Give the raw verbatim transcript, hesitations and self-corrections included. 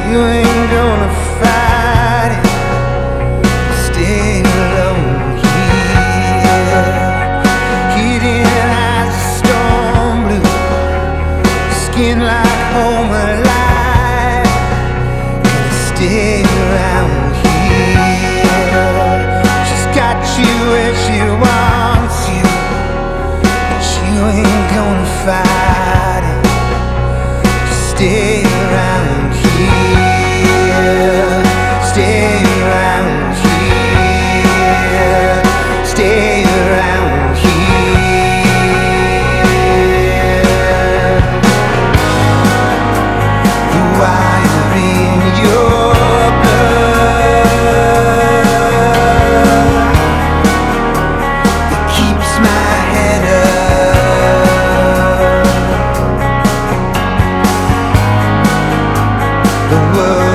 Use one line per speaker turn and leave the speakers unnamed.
You ain't gonna fight it. Stay alone here. Hidden as a storm blue, skin like home alive. Gonna stay around here. She's got you where she wants you, but you ain't gonna fight it. Stay around here. Stay around here. Stay around here. The wire in your blood, it keeps my head up. The world